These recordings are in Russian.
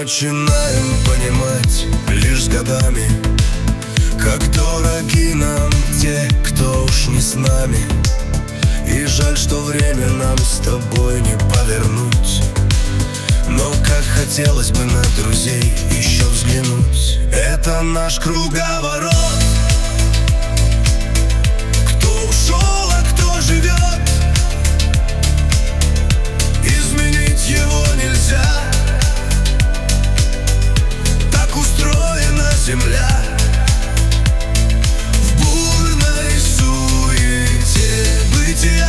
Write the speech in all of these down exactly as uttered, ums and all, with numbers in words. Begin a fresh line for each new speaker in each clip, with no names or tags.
начинаем понимать лишь с годами, как дороги нам те, кто уж не с нами. И жаль, что время нам с тобой не повернуть, но как хотелось бы на друзей еще взглянуть. Это наш круговорот. Кто ушел, а кто живет, изменить его нельзя. Так устроена земля. В бурной суете бытия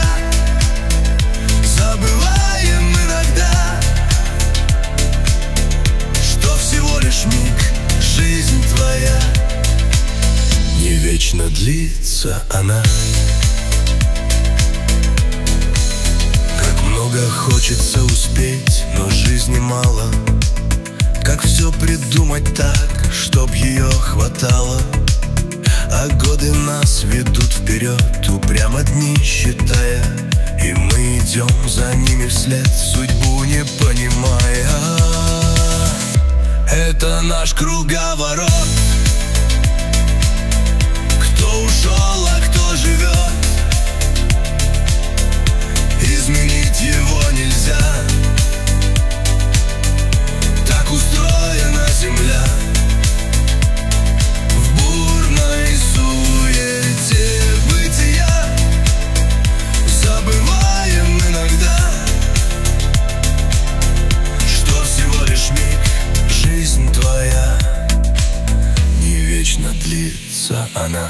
забываем иногда, что всего лишь миг, жизнь твоя, не вечно длится она. Как много хочется успеть, но жизни мало. Как все придумать так, чтоб ее хватало. А годы нас ведут вперед, упрямо дни считая, и мы идем за ними вслед, судьбу не понимая. Это наш круговорот. Кто ушел, а кто живет, изменить его нельзя. Так устроена земля. В бурной суете бытия забываем иногда, что всего лишь миг, жизнь твоя, не вечно длится она.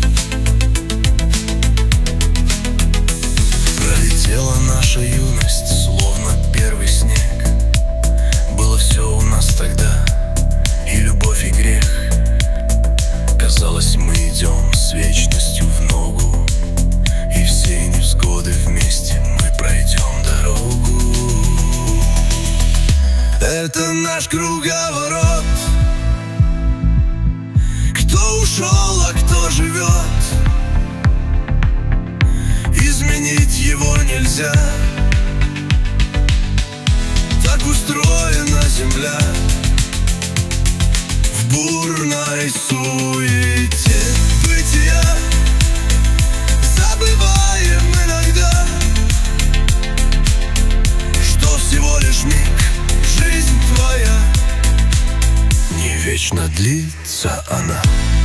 Пролетела наша юность, словно первый снег. Было все у нас тогда, и любовь, и грех. Казалось, мы идем с вечностью в ногу, и все невзгоды вместе мы пройдем дорогу. Это наш круговорот. Кто ушел, а кто живет, изменить его нельзя. Так устроена земля. В бурной суете бытия забываем иногда, что всего лишь миг, жизнь твоя, не вечно длится она.